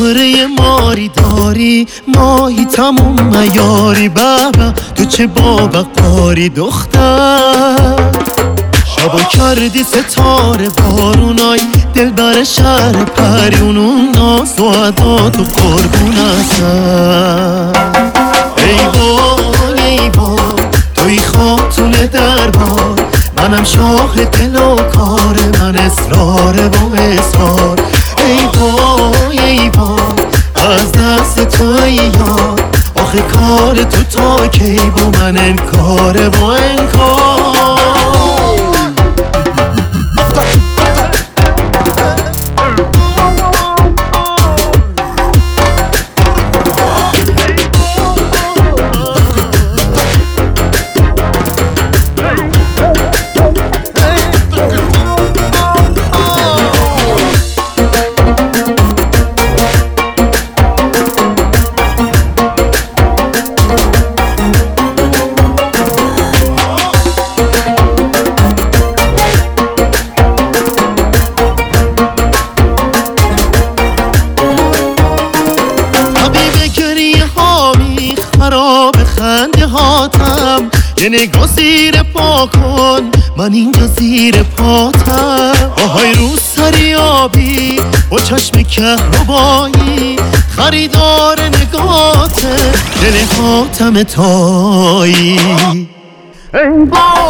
مهره ماری داری، ماهی تموم میاری. بابا تو چه باوقاری دختر، شبا کردی ستاره بارونای دل بر شهر پریونون، ناز و عداد و قربون اصلا. ای وای ای وای توی خاتون دربار، منم شاه دل و کار، من اصرار و اصرار. ای وای ای وای از دست توی یار، آخه کار تو تا کی با من انکار و انکار. خراب خنده هاتم، یه نگاه زیر پا کن، من اینجا زیر پاتم. آهای رو سری آبی با چشم کهربایی، خریدار نگاته دل حاتم تایی. ای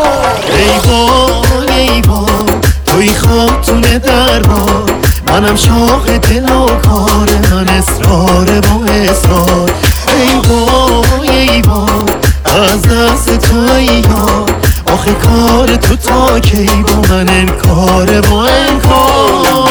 وای ای وای توی خاتون دربار، منم شاه دل و کار، من اصرار و اصرار. ای وای ای وای از دست توی یار، آخه کار تو تا کی با من انکار و انکار.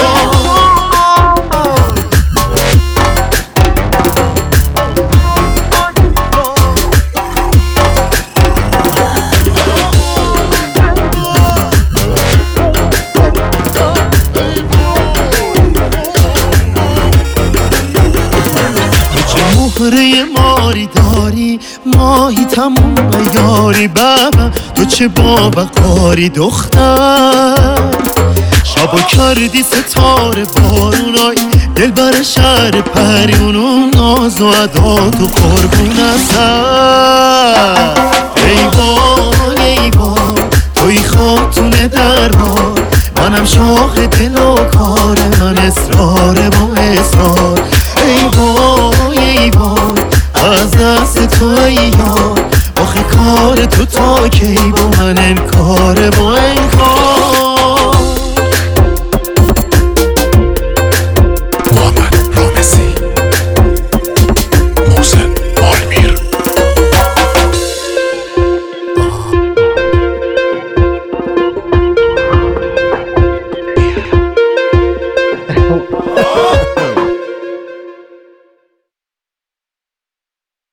مهره ماری داری، ماهی تموم میاری. بابا تو چه باوقاری دختر، شبا کردی ستاره بارونای دل بر شهر پریونون، ناز و عداد و قربون اصلا. ای وای ای وای توی خاتون دربار، منم شاه دل و کار، من اصرار و اصرار. ای وای ای وای از دست توی یار، آخه کار تو تا کی با من انکار و انکار.